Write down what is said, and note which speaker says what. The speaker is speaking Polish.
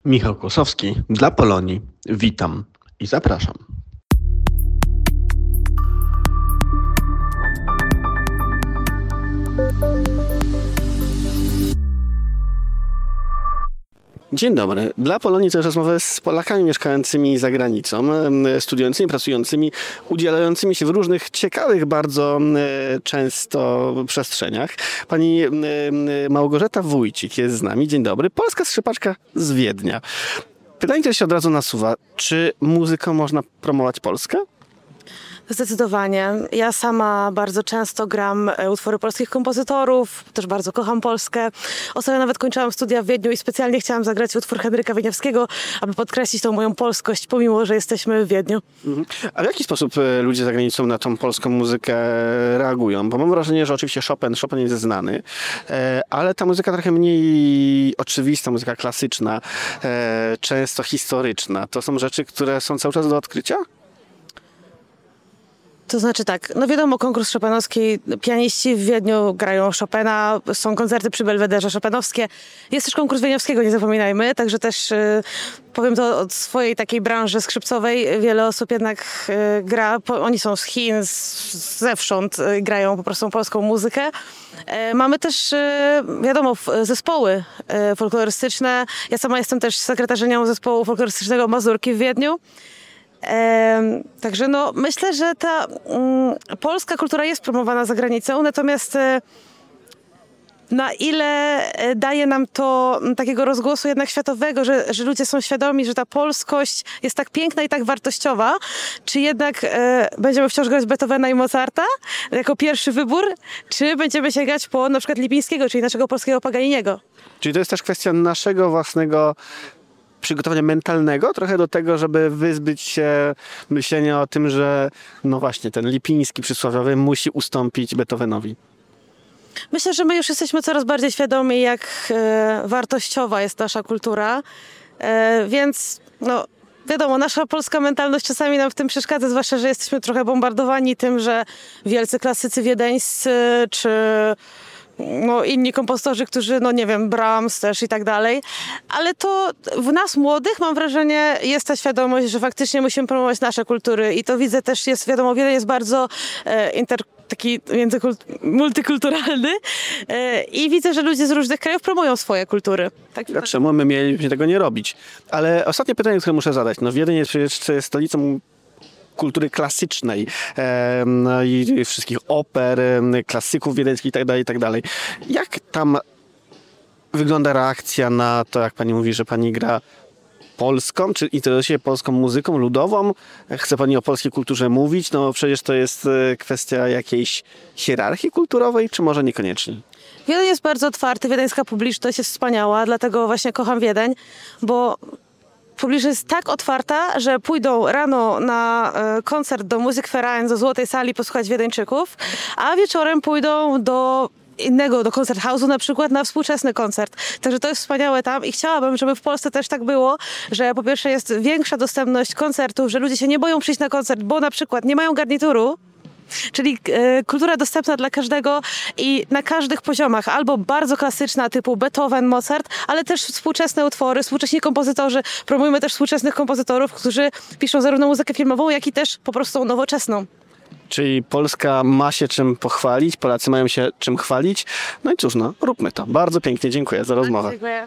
Speaker 1: Michał Kłosowski dla Polonii. Witam i zapraszam. Dzień dobry. Dla Polonii to jest rozmowa z Polakami mieszkającymi za granicą, studiującymi, pracującymi, udzielającymi się w różnych ciekawych bardzo często przestrzeniach. Pani Małgorzata Wójcik jest z nami. Dzień dobry. Polska skrzypaczka z Wiednia. Pytanie, które się od razu nasuwa. Czy muzyką można promować Polskę?
Speaker 2: Zdecydowanie. Ja sama bardzo często gram utwory polskich kompozytorów, też bardzo kocham Polskę. Ostatnio nawet kończyłam studia w Wiedniu i specjalnie chciałam zagrać utwór Henryka Wieniawskiego, aby podkreślić tą moją polskość, pomimo że jesteśmy w Wiedniu.
Speaker 1: A w jaki sposób ludzie za granicą na tą polską muzykę reagują? Bo mam wrażenie, że oczywiście Chopin jest znany, ale ta muzyka trochę mniej oczywista, muzyka klasyczna, często historyczna. To są rzeczy, które są cały czas do odkrycia?
Speaker 2: To znaczy tak, no wiadomo, konkurs chopinowski, pianiści w Wiedniu grają Chopina, są koncerty przy Belwederze chopinowskie. Jest też konkurs Wieniawskiego, nie zapominajmy, także też powiem to od swojej takiej branży skrzypcowej. Wiele osób jednak gra, oni są z Chin, zewsząd grają po prostu polską muzykę. Mamy też, wiadomo, zespoły folklorystyczne. Ja sama jestem też sekretarzynią zespołu folklorystycznego Mazurki w Wiedniu. Także no, myślę, że ta polska kultura jest promowana za granicą, natomiast na ile daje nam to takiego rozgłosu jednak światowego, że ludzie są świadomi, że ta polskość jest tak piękna i tak wartościowa, czy jednak będziemy wciąż grać Beethovena i Mozarta jako pierwszy wybór, czy będziemy sięgać po na przykład Lipińskiego, czyli naszego polskiego Paganiniego.
Speaker 1: Czyli to jest też kwestia naszego własnego przygotowania mentalnego trochę do tego, żeby wyzbyć się myślenia o tym, że no właśnie ten Lipiński przysłowiowy musi ustąpić Beethovenowi.
Speaker 2: Myślę, że my już jesteśmy coraz bardziej świadomi, jak wartościowa jest nasza kultura, więc no wiadomo, nasza polska mentalność czasami nam w tym przeszkadza, zwłaszcza, że jesteśmy trochę bombardowani tym, że wielcy klasycy wiedeńscy, czy no, inni kompozytorzy, którzy, no nie wiem, Brahms też i tak dalej, ale to w nas młodych, mam wrażenie, jest ta świadomość, że faktycznie musimy promować nasze kultury i to widzę też, jest wiadomo, wiele jest bardzo taki multikulturalny i widzę, że ludzie z różnych krajów promują swoje kultury. Tak,
Speaker 1: czemu my mielibyśmy tego nie robić? Ale ostatnie pytanie, które muszę zadać. No Wiedeń jest przecież stolicą kultury klasycznej i wszystkich oper, klasyków wiedeńskich i tak dalej. Jak tam wygląda reakcja na to, jak pani mówi, że pani gra polską, czy interesuje się polską muzyką ludową? Chce pani o polskiej kulturze mówić? No przecież to jest kwestia jakiejś hierarchii kulturowej, czy może niekoniecznie?
Speaker 2: Wiedeń jest bardzo otwarty, wiedeńska publiczność jest wspaniała, dlatego właśnie kocham Wiedeń, bo publiczność jest tak otwarta, że pójdą rano na koncert do Musikverein, do Złotej Sali posłuchać Wiedeńczyków, a wieczorem pójdą do innego, do Koncerthausu na przykład, na współczesny koncert. Także to jest wspaniałe tam i chciałabym, żeby w Polsce też tak było, że po pierwsze jest większa dostępność koncertów, że ludzie się nie boją przyjść na koncert, bo na przykład nie mają garnituru, czyli kultura dostępna dla każdego i na każdych poziomach, albo bardzo klasyczna typu Beethoven, Mozart, ale też współczesne utwory, współcześni kompozytorzy. Promujmy też współczesnych kompozytorów, którzy piszą zarówno muzykę filmową, jak i też po prostu nowoczesną.
Speaker 1: Czyli Polska ma się czym pochwalić, Polacy mają się czym chwalić. No i cóż, no, róbmy to. Bardzo pięknie dziękuję za rozmowę.
Speaker 2: Dziękuję.